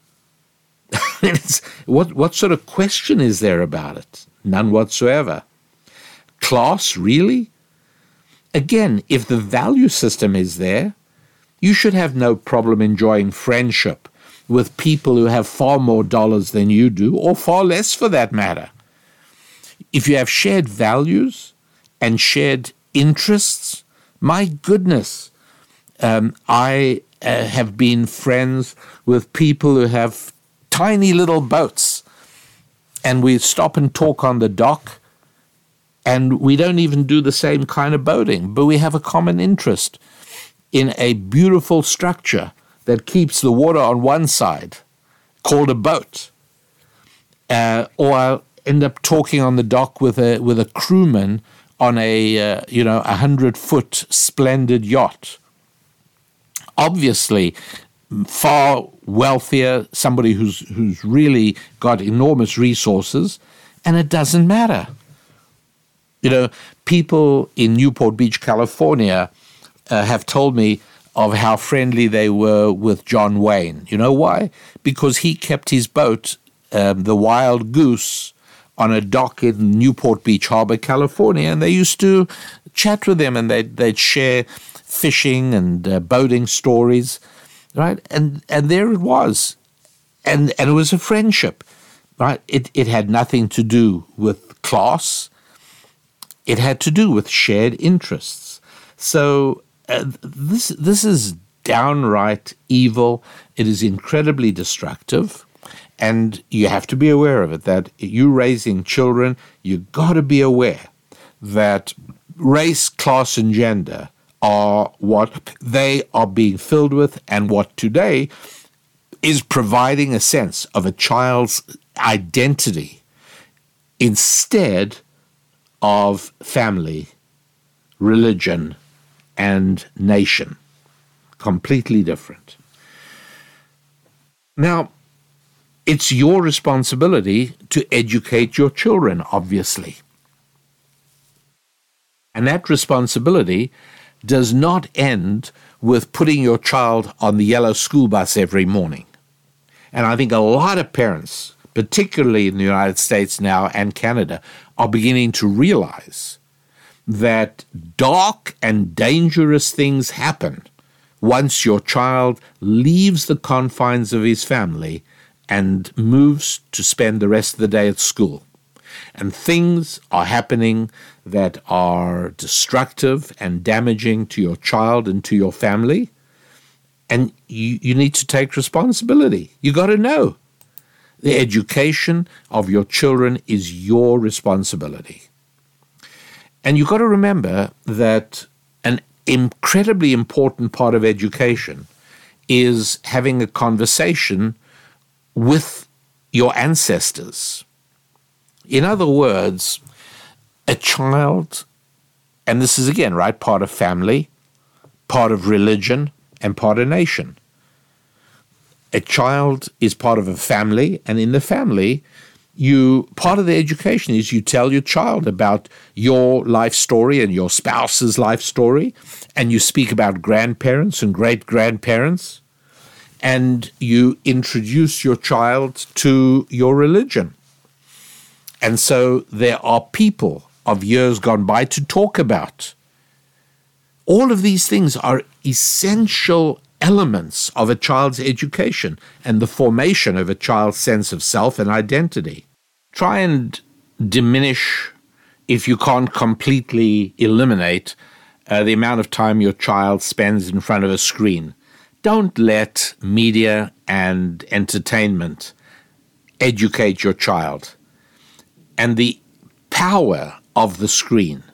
It's, what, what sort of question is there about it? None whatsoever. Class, really? Again, if the value system is there, you should have no problem enjoying friendship with people who have far more dollars than you do, or far less for that matter. If you have shared values and shared interests, my goodness, um, I uh, have been friends with people who have tiny little boats, and we stop and talk on the dock, and we don't even do the same kind of boating, but we have a common interest in a beautiful structure that keeps the water on one side, called a boat. Uh, or I'll end up talking on the dock with a with a crewman on a uh, you know a hundred foot splendid yacht. Obviously, far wealthier, somebody who's who's really got enormous resources, and it doesn't matter. You know, people in Newport Beach, California, uh, have told me of how friendly they were with John Wayne. You know why? Because he kept his boat, um, the Wild Goose, on a dock in Newport Beach Harbor, California, and they used to chat with him, and they'd, they'd share fishing and uh, boating stories, right? And and there it was. And, and it was a friendship, right? It, it had nothing to do with class. It had to do with shared interests. So uh, this this is downright evil. It is incredibly destructive, and you have to be aware of it, that you raising children, you got to be aware that race, class, and gender are what they are being filled with, and what today is providing a sense of a child's identity instead of family, religion, and nation. Completely different. Now, it's your responsibility to educate your children, obviously. And that responsibility does not end with putting your child on the yellow school bus every morning. And I think a lot of parents, particularly in the United States now and Canada, are beginning to realize that dark and dangerous things happen once your child leaves the confines of his family and moves to spend the rest of the day at school. And things are happening that are destructive and damaging to your child and to your family. And you, you need to take responsibility. You got to know. The education of your children is your responsibility. And you've got to remember that an incredibly important part of education is having a conversation with your ancestors. In other words, a child, and this is again, right, part of family, part of religion, and part of nation. A child is part of a family, and in the family, you part of the education is you tell your child about your life story and your spouse's life story, and you speak about grandparents and great-grandparents, and you introduce your child to your religion. And so there are people of years gone by to talk about. All of these things are essential elements of a child's education and the formation of a child's sense of self and identity. try and diminish, if you can't completely eliminate, uh, the amount of time your child spends in front of a screen. Don't let media and entertainment educate your child. And the power of the screen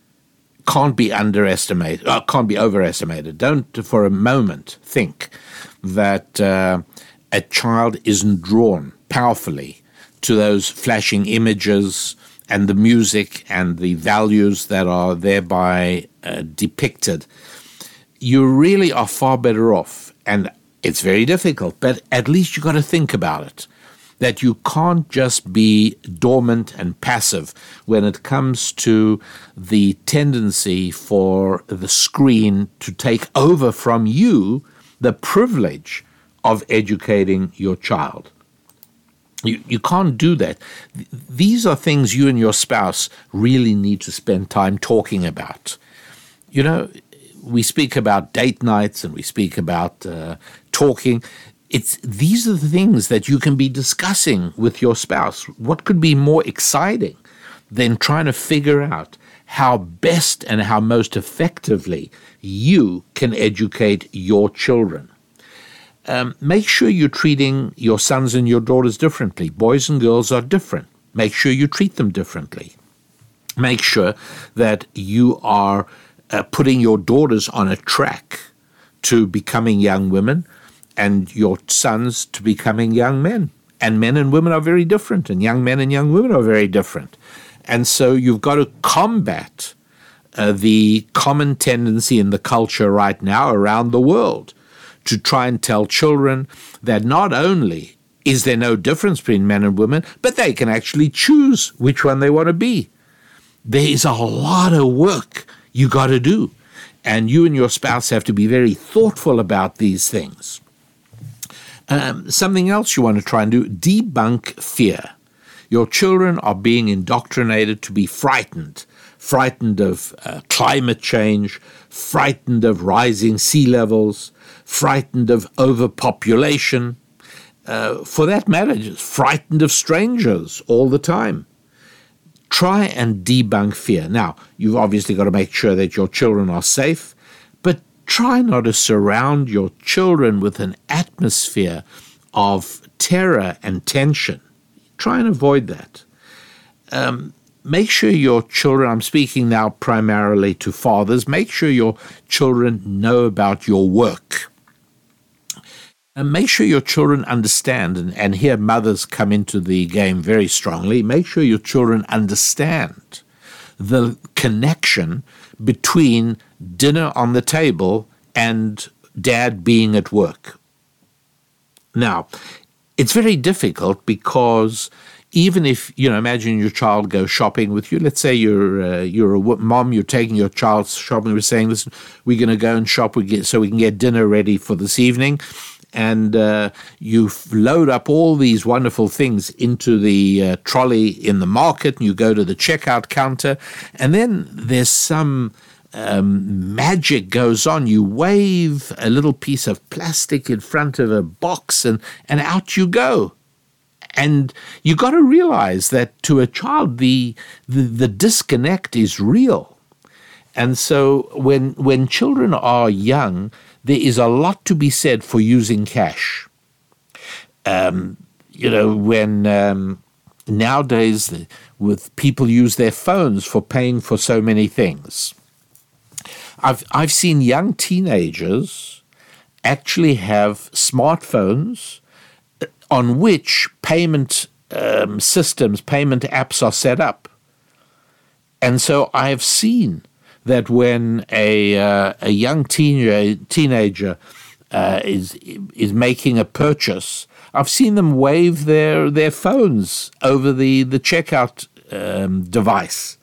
can't be underestimated, uh, can't be overestimated. Don't for a moment think that uh, a child isn't drawn powerfully to those flashing images and the music and the values that are thereby uh, depicted. You really are far better off, and it's very difficult, but at least you got to think about it, that you can't just be dormant and passive when it comes to the tendency for the screen to take over from you the privilege of educating your child. You, you can't do that. These are things you and your spouse really need to spend time talking about. You know, we speak about date nights and we speak about uh, talking. It's these are the things that you can be discussing with your spouse. What could be more exciting than trying to figure out how best and how most effectively you can educate your children? Um, make sure you're treating your sons and your daughters differently. Boys and girls are different. Make sure you treat them differently. Make sure that you are uh, putting your daughters on a track to becoming young women and your sons to becoming young men. And men and women are very different, and young men and young women are very different. And so you've got to combat uh, the common tendency in the culture right now around the world to try and tell children that not only is there no difference between men and women, but they can actually choose which one they want to be. There is a lot of work you got to do, and you and your spouse have to be very thoughtful about these things. Um, something else you want to try and do, debunk fear. Your children are being indoctrinated to be frightened, frightened of uh, climate change, frightened of rising sea levels, frightened of overpopulation, uh, for that matter, just frightened of strangers all the time. Try and debunk fear. Now, you've obviously got to make sure that your children are safe, but try not to surround your children with an atmosphere of terror and tension. Try and avoid that. Um, make sure your children, I'm speaking now primarily to fathers, make sure your children know about your work. And make sure your children understand, and, and here mothers come into the game very strongly, make sure your children understand the connection between dinner on the table and dad being at work. Now, it's very difficult because even if, you know, imagine your child goes shopping with you. Let's say you're uh, you're a mom, you're taking your child shopping. We're saying, listen, we're going to go and shop we get, so we can get dinner ready for this evening. And uh, you load up all these wonderful things into the uh, trolley in the market, and you go to the checkout counter, and then there's some um, magic goes on. You wave a little piece of plastic in front of a box, and, and out you go. And you got to realize that to a child, the, the the disconnect is real. And so when when children are young, there is a lot to be said for using cash. Um, you know, when um, nowadays with people use their phones for paying for so many things. I've I've seen young teenagers actually have smartphones on which payment um, systems, payment apps are set up. And so I have seen that when a uh, a young teenager teenager uh, is is making a purchase, I've seen them wave their their phones over the the checkout um, device,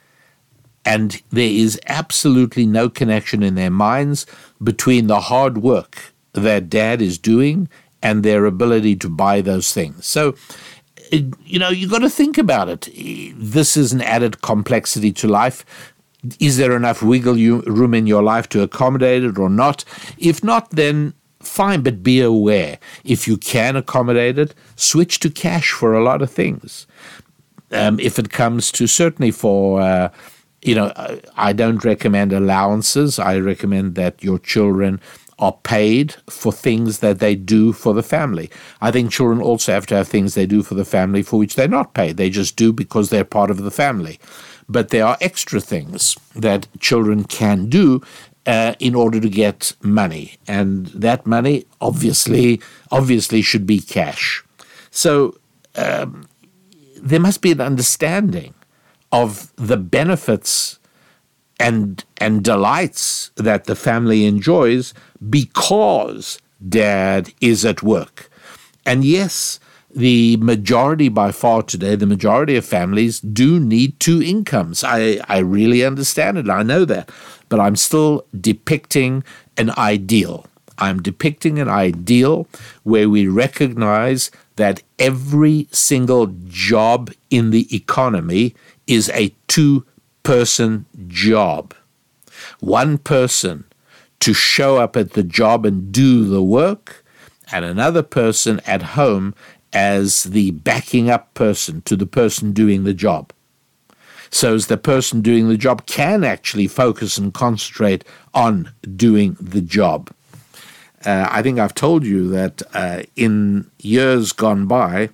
and there is absolutely no connection in their minds between the hard work that dad is doing and their ability to buy those things. So, it, you know, you got to think about it. This is an added complexity to life. Is there enough wiggle room in your life to accommodate it or not? If not, then fine, but be aware. If you can accommodate it, switch to cash for a lot of things. um, if it comes to certainly for, uh, you know, I don't recommend allowances. I recommend that your children are paid for things that they do for the family. I think children also have to have things they do for the family for which they're not paid. They just do because they're part of the family. But there are extra things that children can do uh, in order to get money. And that money obviously obviously should be cash. So um, there must be an understanding of the benefits and and delights that the family enjoys because dad is at work. And yes, the majority by far today, the majority of families do need two incomes. I, I really understand it. I know that. But I'm still depicting an ideal. I'm depicting an ideal where we recognize that every single job in the economy is a two-person job. One person to show up at the job and do the work, and another person at home as the backing up person to the person doing the job. So as the person doing the job can actually focus and concentrate on doing the job. Uh, I think I've told you that uh, in years gone by,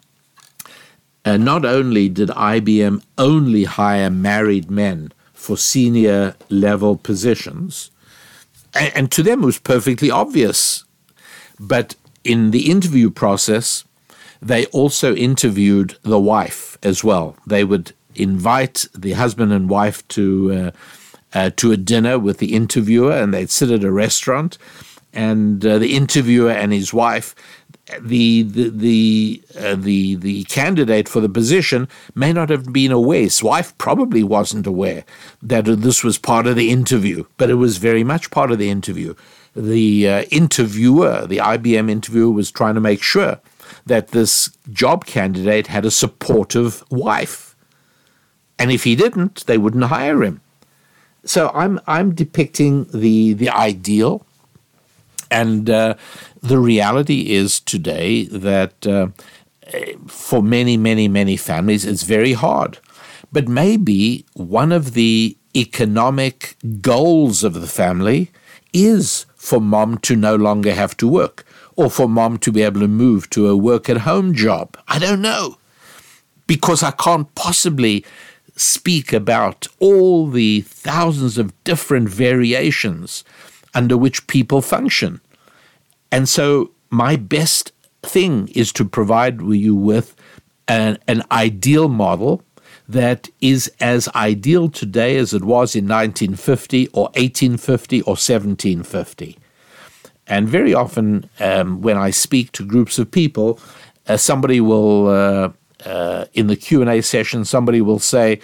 uh, not only did I B M only hire married men for senior level positions, and, and to them it was perfectly obvious, but in the interview process, they also interviewed the wife as well. They would invite the husband and wife to uh, uh, to a dinner with the interviewer, and they'd sit at a restaurant, and uh, the interviewer and his wife, the the the uh, the the candidate for the position may not have been aware. His wife probably wasn't aware that this was part of the interview, but it was very much part of the interview. The uh, interviewer, the I B M interviewer, was trying to make sure that this job candidate had a supportive wife. And if he didn't, they wouldn't hire him. So I'm I'm depicting the the ideal. And uh, the reality is today that uh, for many, many, many families, it's very hard. But maybe one of the economic goals of the family is for mom to no longer have to work, or for mom to be able to move to a work-at-home job. I don't know, because I can't possibly speak about all the thousands of different variations under which people function. And so my best thing is to provide you with an, an ideal model that is as ideal today as it was in nineteen fifty or eighteen fifty or seventeen fifty. And very often um, when I speak to groups of people, uh, somebody will, uh, uh, in the Q and A session, somebody will say,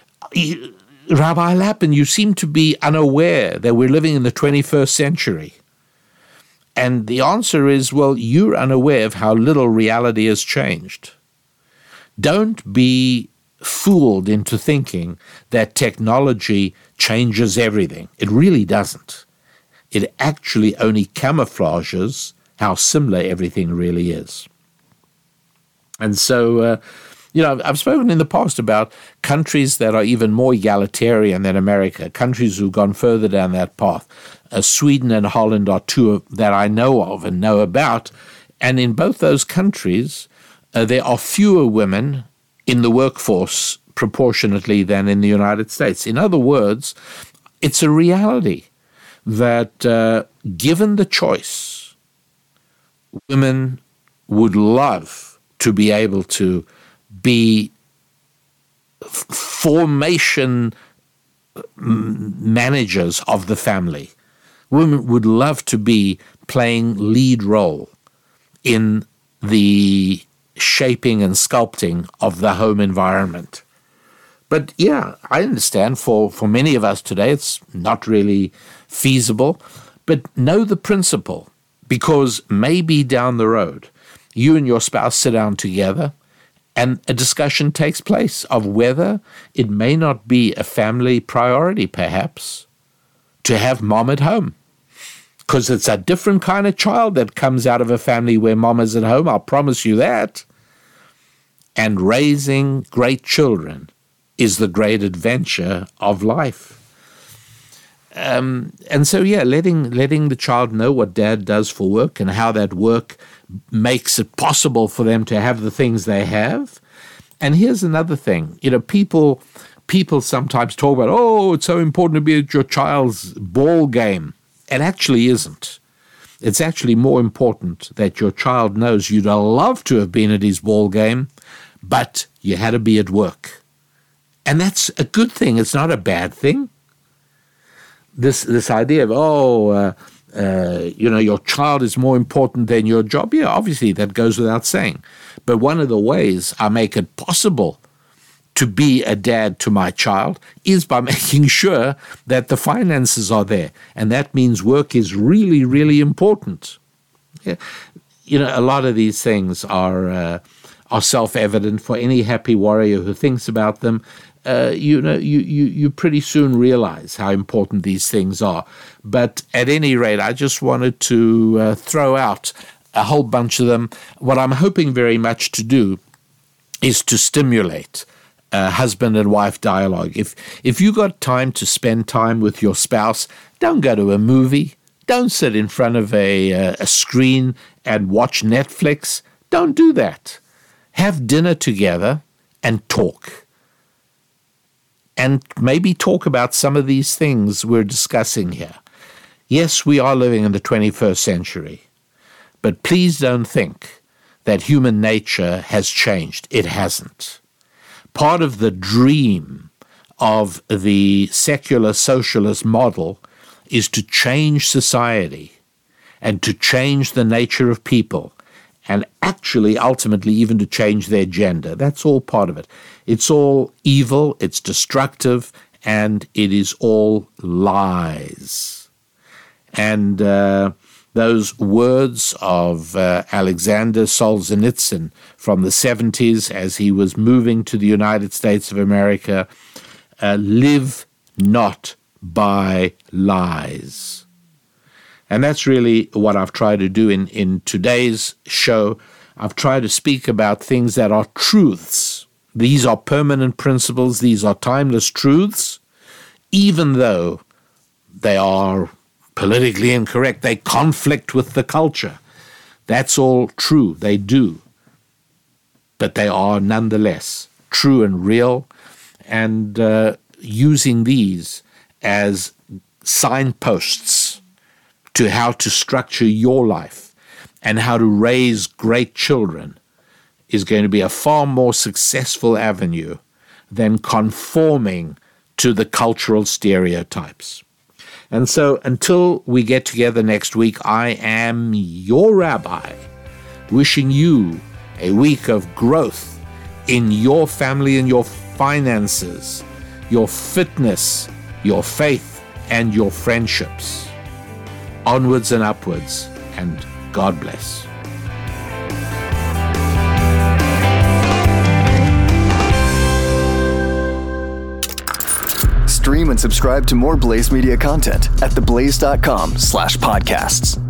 Rabbi Lapin, you seem to be unaware that we're living in the twenty-first century. And the answer is, well, you're unaware of how little reality has changed. Don't be fooled into thinking that technology changes everything. It really doesn't. It actually only camouflages how similar everything really is. And so, uh, you know, I've spoken in the past about countries that are even more egalitarian than America, countries who've gone further down that path. Uh, Sweden and Holland are two of, that I know of and know about. And in both those countries, uh, there are fewer women in the workforce proportionately than in the United States. In other words, it's a reality that uh, given the choice, women would love to be able to be f- formation managers of the family. Women would love to be playing lead role in the shaping and sculpting of the home environment. But yeah, I understand for, for many of us today, it's not really feasible, but know the principle, because maybe down the road, you and your spouse sit down together and a discussion takes place of whether it may not be a family priority, perhaps, to have mom at home. Because it's a different kind of child that comes out of a family where mom is at home, I'll promise you that. And raising great children is the great adventure of life. Um, and so, yeah, letting letting the child know what dad does for work and how that work makes it possible for them to have the things they have. And here's another thing. You know, people people sometimes talk about, oh, it's so important to be at your child's ball game. It actually isn't. It's actually more important that your child knows you'd love to have been at his ball game, but you had to be at work. And that's a good thing. It's not a bad thing. This this idea of, oh, uh, uh, you know, your child is more important than your job. Yeah, obviously that goes without saying. But one of the ways I make it possible to be a dad to my child is by making sure that the finances are there. And that means work is really, really important. Yeah. You know, a lot of these things are uh, are self-evident for any happy warrior who thinks about them. Uh, you know, you, you, you pretty soon realize how important these things are. But at any rate, I just wanted to uh, throw out a whole bunch of them. What I'm hoping very much to do is to stimulate uh, husband and wife dialogue. If, if you got time to spend time with your spouse, don't go to a movie. Don't sit in front of a, uh, a screen and watch Netflix. Don't do that. Have dinner together and talk. And maybe talk about some of these things we're discussing here. Yes, we are living in the twenty-first century, but please don't think that human nature has changed. It hasn't. Part of the dream of the secular socialist model is to change society and to change the nature of people, and actually, ultimately, even to change their gender. That's all part of it. It's all evil, it's destructive, and it is all lies. And uh, those words of uh, Alexander Solzhenitsyn from the seventies as he was moving to the United States of America, uh, live not by lies. And that's really what I've tried to do in, in today's show. I've tried to speak about things that are truths. These are permanent principles. These are timeless truths, even though they are politically incorrect. They conflict with the culture. That's all true. They do. But they are nonetheless true and real, and uh, using these as signposts to how to structure your life and how to raise great children is going to be a far more successful avenue than conforming to the cultural stereotypes. And so until we get together next week, I am your rabbi, wishing you a week of growth in your family and your finances, your fitness, your faith, and your friendships. Onwards and upwards, and God bless. Stream and subscribe to more Blaze Media content at theblaze dot com slash podcasts.